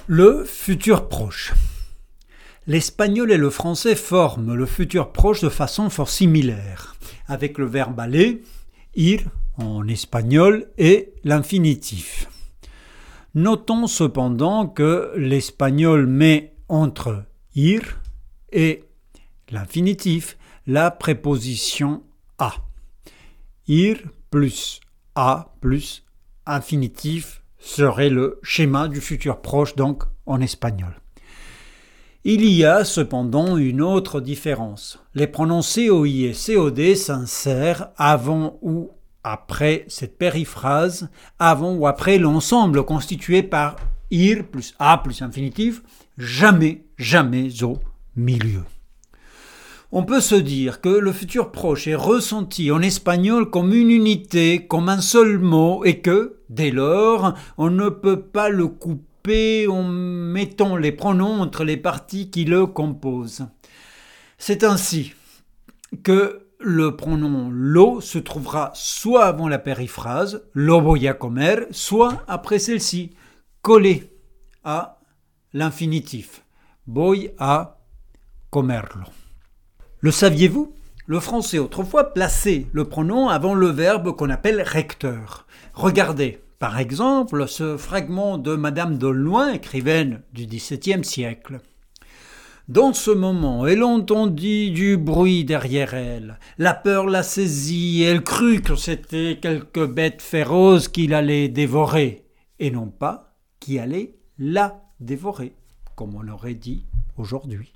Le futur proche. L'espagnol et le français forment le futur proche de façon fort similaire, avec le verbe aller, ir en espagnol et l'infinitif. Notons cependant que l'espagnol met entre ir et l'infinitif la préposition a. Ir plus a plus infinitif serait le schéma du futur proche donc en espagnol. Il y a cependant une autre différence. Les pronoms COI et COD s'insèrent avant ou après cette périphrase, avant ou après l'ensemble constitué par ir plus a plus infinitif, jamais au milieu. On peut se dire que le futur proche est ressenti en espagnol comme une unité, comme un seul mot, et que, dès lors, on ne peut pas le couper en mettant les pronoms entre les parties qui le composent. C'est ainsi que le pronom lo se trouvera soit avant la périphrase, lo voy a comer, soit après celle-ci, collé à l'infinitif, voy a comerlo. Le saviez-vous ? Le français autrefois plaçait le pronom avant le verbe qu'on appelle recteur. Regardez, par exemple, ce fragment de Madame d'Aulnoy, écrivaine du XVIIe siècle. Dans ce moment, elle entendit du bruit derrière elle. La peur la saisit et elle crut que c'était quelque bête féroce qui l'allait dévorer, et non pas qui allait la dévorer, comme on aurait dit aujourd'hui.